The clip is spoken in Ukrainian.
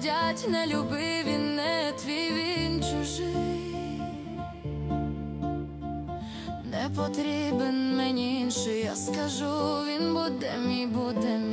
судять, не любив, він не твій, він чужий. Не потрібен мені інший, я скажу, він буде мій, буде мій.